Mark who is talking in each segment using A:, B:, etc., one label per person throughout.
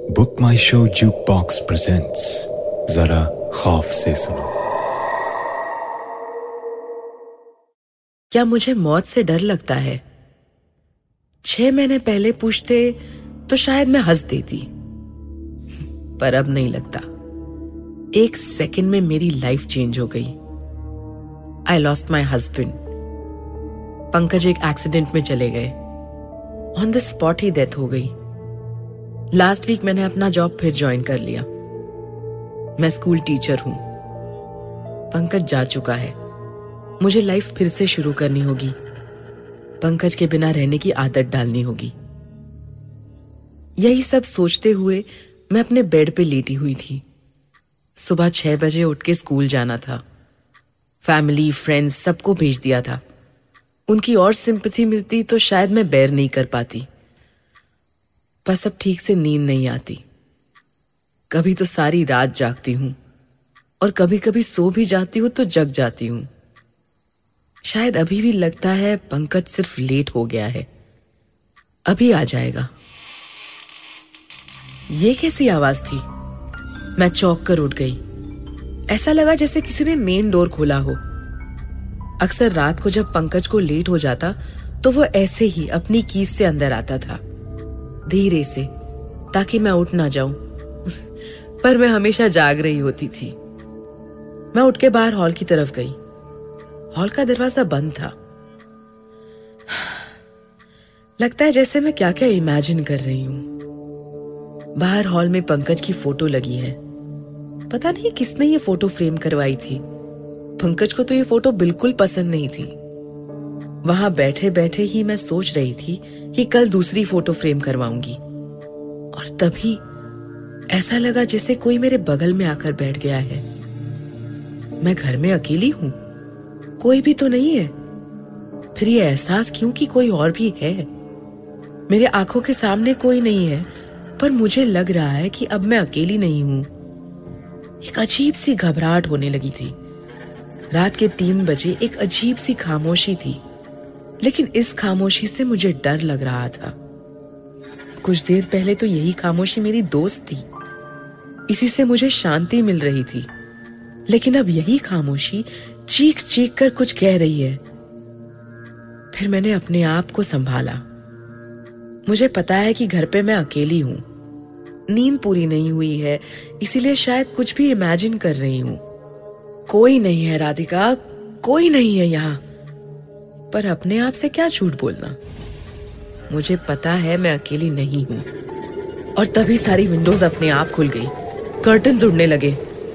A: Book my show jukebox presents, जरा खौफ से सुनो।
B: क्या मुझे मौत से डर लगता है? 6 महीने पहले पूछते तो शायद मैं हंस देती, पर अब नहीं लगता। 1 सेकंड में मेरी लाइफ चेंज हो गई। I lost my husband. Pankaj एक एक्सीडेंट में चले गए। ऑन द स्पॉट ही डेथ हो गई। लास्ट वीक मैंने अपना जॉब फिर ज्वाइन कर लिया। मैं स्कूल टीचर हूं। पंकज जा चुका है। मुझे लाइफ फिर से शुरू करनी होगी। पंकज के बिना रहने की आदत डालनी होगी। यही सब सोचते हुए मैं अपने बेड पे लेटी हुई थी। सुबह 6 बजे उठ के स्कूल जाना था। फैमिली, फ्रेंड्स सबको भेज दिया था। उनकी और सिंपैथी मिलती तो शायद मैं बेयर नहीं कर पाती। बस अब ठीक से नींद नहीं आती। कभी तो सारी रात जागती हूं और कभी कभी सो भी जाती हूं तो जग जाती हूं। शायद अभी भी लगता है पंकज सिर्फ लेट हो गया है, अभी आ जाएगा। ये कैसी आवाज थी? मैं चौंक कर उठ गई। ऐसा लगा जैसे किसी ने मेन डोर खोला हो। अक्सर रात को जब पंकज को लेट हो जाता तो वो ऐसे ही अपनी कीज से अंदर आता था, धीरे से, ताकि मैं उठ ना जाऊं। पर मैं हमेशा जाग रही होती थी। मैं उठ के बाहर हॉल की तरफ गई। हॉल का दरवाजा बंद था। लगता है जैसे मैं क्या क्या इमेजिन कर रही हूं। बाहर हॉल में पंकज की फोटो लगी है। पता नहीं किसने ये फोटो फ्रेम करवाई थी। पंकज को तो ये फोटो बिल्कुल पसंद नहीं थी। वहां बैठे बैठे ही मैं सोच रही थी कि कल दूसरी फोटो फ्रेम करवाऊंगी, और तभी ऐसा लगा जैसे कोई मेरे बगल में आकर बैठ गया है। मैं घर में अकेली हूं, कोई भी तो नहीं है। फिर ये एहसास क्यों कि कोई और भी है? मेरे आंखों के सामने कोई नहीं है, पर मुझे लग रहा है कि अब मैं अकेली नहीं हूं। एक अजीब सी घबराहट होने लगी थी। रात के 3 बजे एक अजीब सी खामोशी थी, लेकिन इस खामोशी से मुझे डर लग रहा था। कुछ देर पहले तो यही खामोशी मेरी दोस्त थी, इसी से मुझे शांति मिल रही थी। लेकिन अब यही खामोशी चीख चीख कर कुछ कह रही है। फिर मैंने अपने आप को संभाला। मुझे पता है कि घर पे मैं अकेली हूं, नींद पूरी नहीं हुई है, इसीलिए शायद कुछ भी इमेजिन कर रही हूं। कोई नहीं है राधिका, कोई नहीं है यहाँ। पर अपने आप से क्या झूठ बोलना। मुझे पता है मैं अकेली नहीं हूं। और तभी सारी विंडोज अपने आप खुल गई, कर्टन्स उड़ने लगे।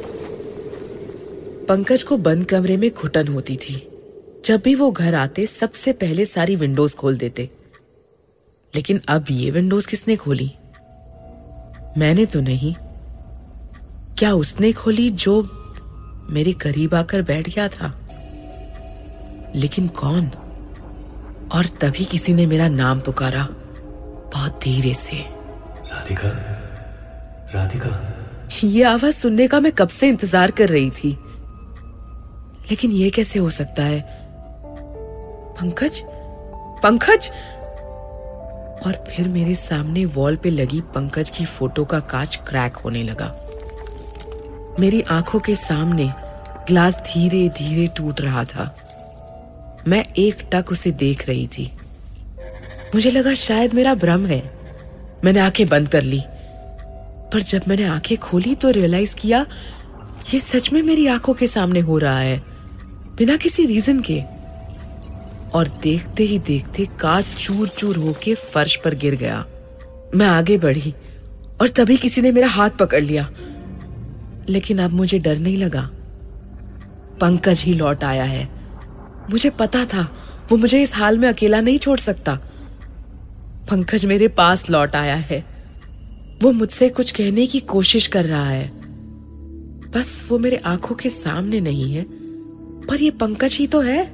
B: पंकज को बंद कमरे में घुटन होती थी। जब भी वो घर आते सबसे पहले सारी विंडोज खोल देते। लेकिन अब ये विंडोज किसने खोली? मैंने तो नहीं। क्या उसने खोली जो मेरे करीब आकर बैठ गया था? लेकिन कौन? और तभी किसी ने मेरा नाम पुकारा, बहुत धीरे से।
A: राधिका, राधिका।
B: ये आवाज सुनने का मैं कब से इंतजार कर रही थी, लेकिन ये कैसे हो सकता है? पंकज, पंकज! और फिर मेरे सामने वॉल पे लगी पंकज की फोटो का कांच क्रैक होने लगा। मेरी आंखों के सामने ग्लास धीरे धीरे टूट रहा था। मैं एकटक उसे देख रही थी। मुझे लगा शायद मेरा भ्रम है। मैंने आंखें बंद कर ली, पर जब मैंने आंखें खोली तो रियलाइज किया ये सच में मेरी आंखों के सामने हो रहा है, बिना किसी रीजन के। और देखते ही देखते कांच चूर चूर होके फर्श पर गिर गया। मैं आगे बढ़ी और तभी किसी ने मेरा हाथ पकड़ लिया। लेकिन अब मुझे डर नहीं लगा। पंकज ही लौट आया है। मुझे पता था वो मुझे इस हाल में अकेला नहीं छोड़ सकता। पंकज मेरे पास लौट आया है। वो मुझसे कुछ कहने की कोशिश कर रहा है। बस वो मेरे आंखों के सामने नहीं है, पर ये पंकज ही तो है।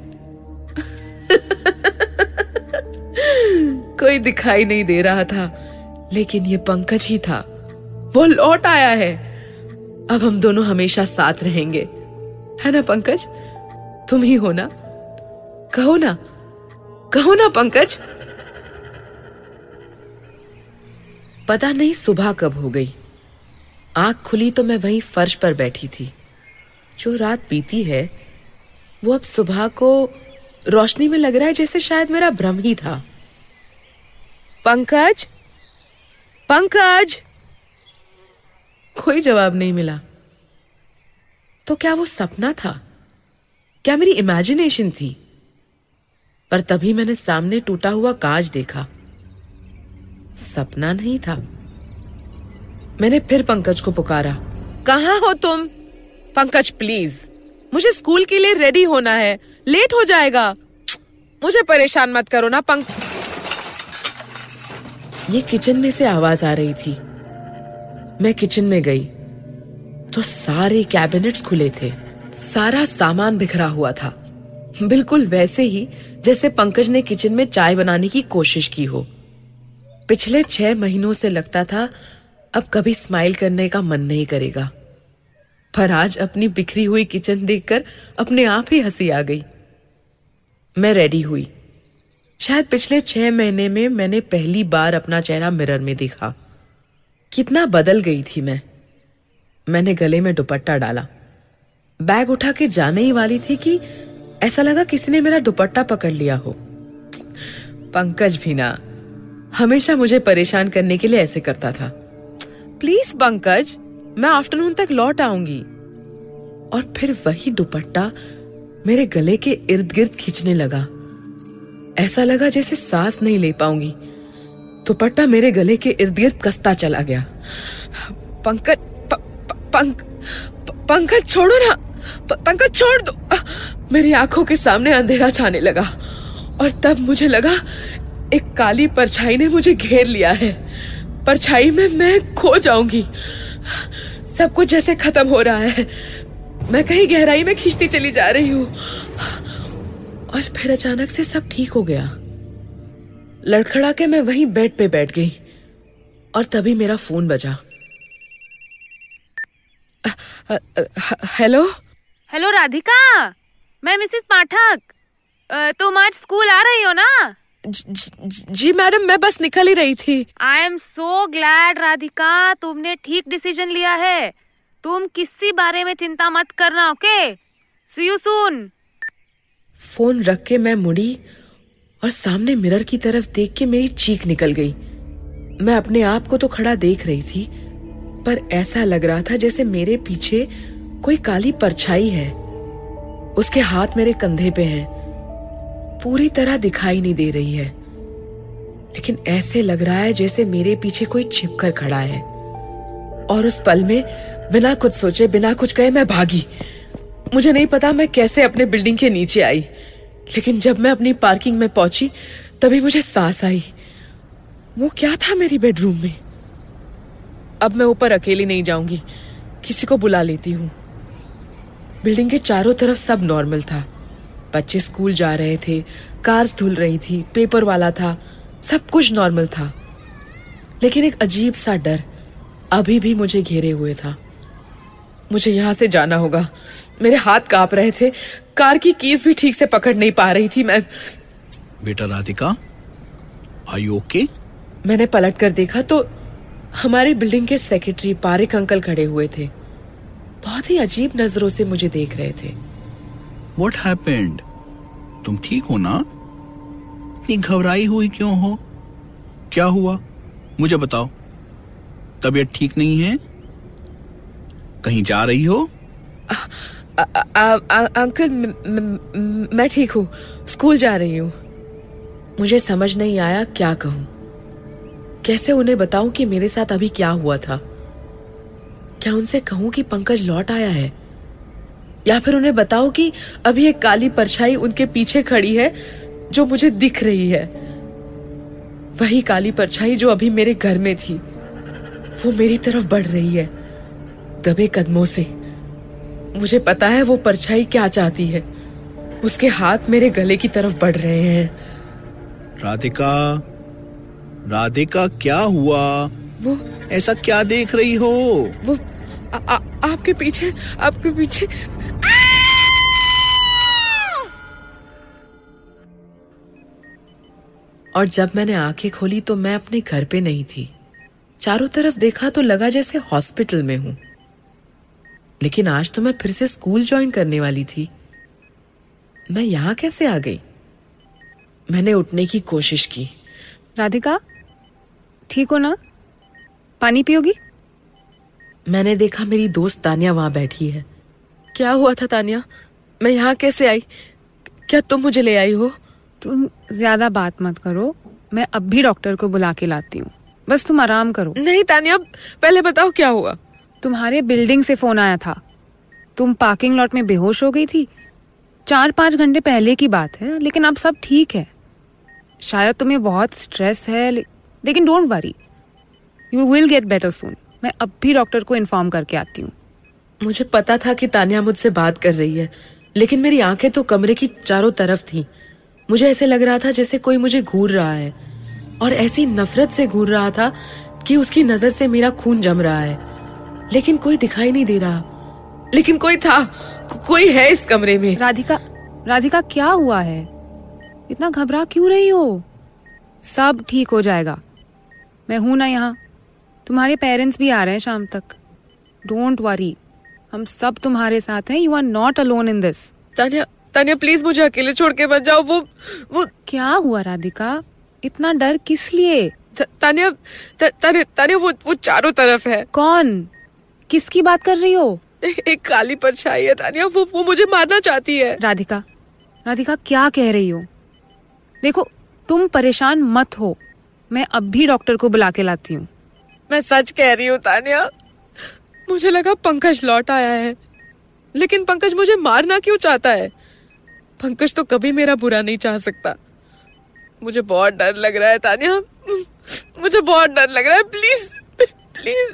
B: कोई दिखाई नहीं दे रहा था, लेकिन ये पंकज ही था। वो लौट आया है। अब हम दोनों हमेशा साथ रहेंगे, है ना पंकज? तुम ही हो ना? कहो ना, कहो ना पंकज। पता नहीं सुबह कब हो गई। आंख खुली तो मैं वहीं फर्श पर बैठी थी। जो रात बीती है वो अब सुबह को रोशनी में लग रहा है जैसे शायद मेरा भ्रम ही था। पंकज, पंकज! कोई जवाब नहीं मिला। तो क्या वो सपना था? क्या मेरी इमेजिनेशन थी? पर तभी मैंने सामने टूटा हुआ कांच देखा। सपना नहीं था। मैंने फिर पंकज को पुकारा। कहाँ हो तुम? पंकज प्लीज, मुझे स्कूल के लिए रेडी होना है, लेट हो जाएगा। मुझे परेशान मत करो ना ये किचन में से आवाज आ रही थी। मैं किचन में गई तो सारे कैबिनेट्स खुले थे। सारा सामान बिखरा हुआ था, बिल्कुल वैसे ही जैसे पंकज ने किचन में चाय बनाने की कोशिश की हो। पिछले 6 महीनों से लगता था अब कभी स्माइल करने का मन नहीं करेगा, पर आज अपनी बिखरी हुई किचन देखकर अपने आप ही हंसी आ गई। मैं रेडी हुई। शायद पिछले 6 महीने में मैंने पहली बार अपना चेहरा मिरर में देखा। कितना बदल गई थी मैं। मैंने गले में दुपट्टा डाला, बैग उठा के जाने ही वाली थी कि ऐसा लगा किसी ने मेरा दुपट्टा पकड़ लिया हो। पंकज भी ना, हमेशा मुझे परेशान करने के लिए ऐसे करता था। प्लीज पंकज, मैं आफ्टरनून तक लौट आऊंगी। और फिर वही दुपट्टा मेरे गले के इर्द गिर्द खींचने लगा। ऐसा लगा जैसे सांस नहीं ले पाऊंगी। दुपट्टा मेरे गले के इर्द गिर्द कसता चला गया। पंकज, पंकज छोड़ो ना, पंकज छोड़ दो। मेरी आंखों के सामने अंधेरा छाने लगा और तब मुझे लगा एक काली परछाई ने मुझे घेर लिया है। परछाई में मैं खो जाऊंगी। सब कुछ जैसे खत्म हो रहा है। मैं कहीं गहराई में खींचती चली जा रही हूँ। और फिर अचानक से सब ठीक हो गया। लड़खड़ा के मैं वहीं बेड पे बैठ गई और तभी मेरा फोन बजा। हेलो
C: हेलो राधिका, मैं मिसेस पाठक। तुम आज स्कूल आ रही हो ना?
B: जी मैडम, मैं बस निकल ही रही थी।
C: I am so glad Radhika, तुमने ठीक डिसीजन लिया है। तुम किसी बारे में चिंता मत करना, okay? See you soon.
B: Phone रख के मैं मुड़ी और सामने मिरर की तरफ देख के मेरी चीख निकल गई। मैं अपने आप को तो खड़ा देख रही थी, पर ऐसा लग रहा था जैसे मेरे पीछे कोई काली परछाई है। उसके हाथ मेरे कंधे पे हैं। पूरी तरह दिखाई नहीं दे रही है, लेकिन ऐसे लग रहा है जैसे मेरे पीछे कोई छिपकर खड़ा है। और उस पल में बिना कुछ सोचे, बिना कुछ कहे मैं भागी। मुझे नहीं पता मैं कैसे अपने बिल्डिंग के नीचे आई, लेकिन जब मैं अपनी पार्किंग में पहुंची तभी मुझे सांस आई। वो क्या था मेरी बेडरूम में? अब मैं ऊपर अकेली नहीं जाऊंगी, किसी को बुला लेती हूँ। बिल्डिंग के चारों तरफ सब नॉर्मल था। बच्चे स्कूल जा रहे थे, कार्स धुल रही थी, पेपर वाला था, सब कुछ नॉर्मल था। लेकिन एक अजीब सा डर अभी भी मुझे घेरे हुए था। मुझे यहाँ से जाना होगा। मेरे हाथ कांप रहे थे, कार की कीज भी ठीक से पकड़ नहीं पा रही थी मैं।
D: बेटा राधिका, आर यू ओके?
B: मैंने पलट कर देखा तो हमारी बिल्डिंग के सेक्रेटरी पारिक अंकल खड़े हुए थे। बहुत ही अजीब नजरों से मुझे देख रहे थे।
D: What happened? तुम ठीक हो ना? इतनी घबराई हुई क्यों हो? क्या हुआ? मुझे बताओ। तबीयत ठीक नहीं है? कहीं जा रही हो?
B: अंकल, मैं ठीक हूँ, स्कूल जा रही हूँ। मुझे समझ नहीं आया क्या कहूँ। कैसे उन्हें बताऊं कि मेरे साथ अभी क्या हुआ था? क्या उनसे कहूं कि पंकज लौट आया है, या फिर उन्हें बताऊं कि अभी एक काली परछाई उनके पीछे खड़ी है जो मुझे दिख रही है? वही काली परछाई जो अभी मेरे घर में थी, वो मेरी तरफ बढ़ रही है दबे कदमों से। मुझे पता है वो परछाई क्या चाहती है। उसके हाथ मेरे गले की तरफ बढ़ रहे हैं।
D: राधिका, राधिका क्या हुआ?
B: वो
D: ऐसा क्या देख रही हो?
B: वो आपके पीछे, आपके पीछे। और जब मैंने आंखें खोली तो मैं अपने घर पे नहीं थी, चारों तरफ देखा तो लगा जैसे हॉस्पिटल में हूं, लेकिन आज तो मैं फिर से स्कूल ज्वाइन करने वाली थी। मैं यहां कैसे आ गई? मैंने उठने की कोशिश की।
C: राधिका, ठीक हो ना? पानी पियोगी?
B: मैंने देखा मेरी दोस्त तानिया वहां बैठी है। क्या हुआ था तानिया? मैं यहाँ कैसे आई? क्या तुम मुझे ले आई हो?
C: तुम ज्यादा बात मत करो, मैं अब भी डॉक्टर को बुला के लाती हूँ। बस तुम आराम करो।
B: नहीं तानिया, पहले बताओ क्या हुआ।
C: तुम्हारे बिल्डिंग से फोन आया था। तुम पार्किंग लॉट में बेहोश हो गई थी। 4-5 घंटे पहले की बात है, लेकिन अब सब ठीक है। शायद तुम्हें बहुत स्ट्रेस है, लेकिन don't worry, you will get better soon. मैं अब भी डॉक्टर को इन्फॉर्म करके आती हूँ।
B: मुझे पता था कि तानिया मुझसे बात कर रही है, लेकिन मेरी आंखें तो कमरे की चारों तरफ थीं। मुझे ऐसे लग रहा था जैसे कोई मुझे घूर रहा है, और ऐसी नफरत से घूर रहा था कि उसकी नजर से मेरा खून जम रहा है। लेकिन कोई दिखाई नहीं दे रहा। लेकिन कोई था, कोई है इस कमरे में।
C: राधिका क्या हुआ है? इतना घबरा क्यों रही हो? सब ठीक हो जाएगा। मैं हूं ना यहाँ। तुम्हारे पेरेंट्स भी आ रहे हैं शाम तक। डोंट वरी, हम सब तुम्हारे साथ हैं। You are not alone in this.
B: Tania please मुझे अकेले छोड़ के मत जाओ। वो
C: क्या हुआ राधिका? इतना डर किस लिए?
B: तानिया वो चारों तरफ है।
C: कौन? किसकी बात कर रही हो?
B: एक काली परछाई है तानिया, वो मुझे मारना चाहती है।
C: राधिका क्या कह रही हो? देखो, तुम परेशान मत हो, मैं अब भी डॉक्टर को बुला के लाती हूँ।
B: मैं सच कह रही हूँ तानिया। मुझे लगा पंकज लौट आया है, लेकिन पंकज मुझे मारना क्यों चाहता है? पंकज तो कभी मेरा बुरा नहीं चाह सकता। मुझे बहुत डर लग रहा है तानिया, मुझे बहुत डर लग रहा है। Please please.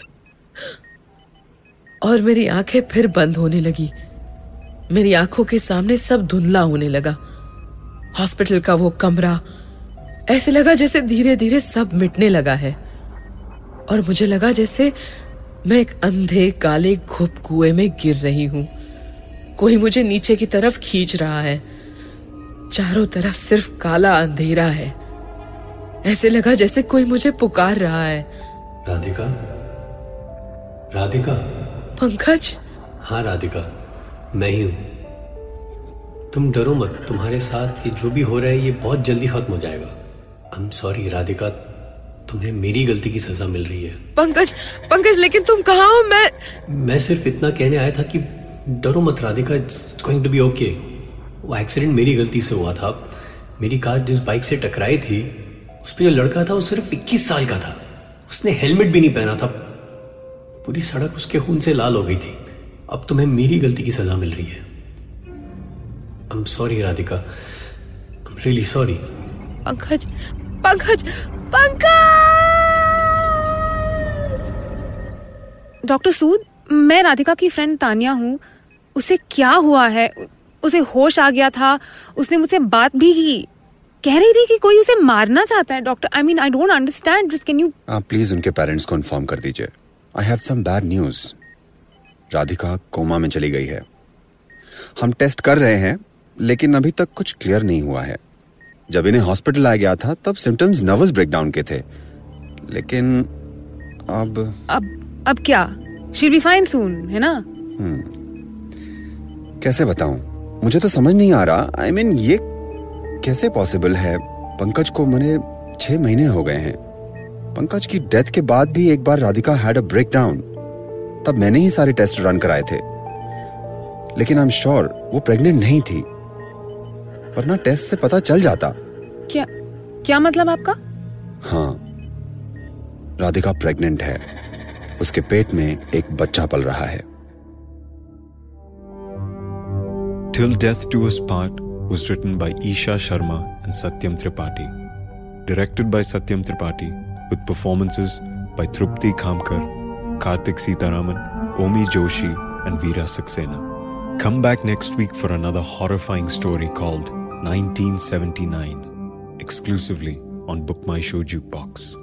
B: और मेरी आंखें फिर बंद होने लगी। मेरी आंखों के सामने सब धुंधला होने लगा। हॉस्पिटल का वो कमरा, ऐसे लगा जैसे धीरे धीरे सब मिटने लगा है। और मुझे लगा जैसे मैं एक अंधे काले घुप कुएं में गिर रही हूं। कोई मुझे नीचे की तरफ खींच रहा है। चारों तरफ सिर्फ काला अंधेरा है। ऐसे लगा जैसे कोई मुझे पुकार रहा है।
E: राधिका?
B: पंकज?
E: हाँ राधिका, मैं ही हूं। तुम डरो मत, तुम्हारे साथ ये जो भी हो रहा है ये बहुत जल्दी खत्म हो जाएगा। आई एम सॉरी राधिका, तुम्हें मेरी गलती की सजा मिल रही है।
B: पंकज लेकिन तुम कहाँ हो?
E: मैं सिर्फ इतना कहने आया था कि डरो मत Radhika, it's going to be okay. वो एक्सीडेंट मेरी गलती से हुआ था। मेरी कार जिस बाइक से टकराई थी, उस पर जो लड़का था वो सिर्फ 21 साल का था। उसने हेलमेट भी नहीं पहना था। पूरी सड़क उसके खून से लाल हो गई थी। अब तुम्हें मेरी गलती की सजा मिल रही है। I am sorry Radhika, I am really sorry.
B: Pankaj.
C: Doctor Sood, मैं राधिका की फ्रेंड तानिया हूँ। उसे क्या हुआ है? उसे होश आ गया था, उसने मुझसे बात भी की। कह रही थी कि कोई उसे मारना चाहता है। Doctor, I don't understand. Just can you
F: please उनके पेरेंट्स को इन्फॉर्म कर दीजिए। I have some bad news. Radhika coma में चली गई है। हम टेस्ट कर रहे हैं, लेकिन अभी तक कुछ क्लियर नहीं हुआ है। जब इन्हें हॉस्पिटल लाया गया था तब सिम्टम्स नर्वस ब्रेकडाउन के थे, लेकिन अब
C: क्या? She will be fine soon, है ना?
F: कैसे बताऊं? मुझे तो समझ नहीं आ रहा। आई मीन ये कैसे पॉसिबल है? पंकज को मरे 6 महीने हो गए हैं। पंकज की डेथ के बाद भी एक बार राधिका हैड अ ब्रेकडाउन। तब मैंने ही सारे टेस्ट रन कराए थे, लेकिन आई एम श्योर वो प्रेग्नेंट नहीं थी, वरना टेस्ट से पता चल जाता।
C: क्या मतलब आपका?
F: हाँ, राधिका प्रेग्नेंट है। उसके पेट में एक बच्चा पल रहा है।
A: Till Death Do Us Part was written by Isha Sharma and Satyam Tripathi. Directed by Satyam Tripathi, with performances by Trupti Khamkar, Karthik Sitaraman, Omi Joshi, and Veera Saxena. Come back next week for another horrifying story called 1979, exclusively on Book My Show Jukebox.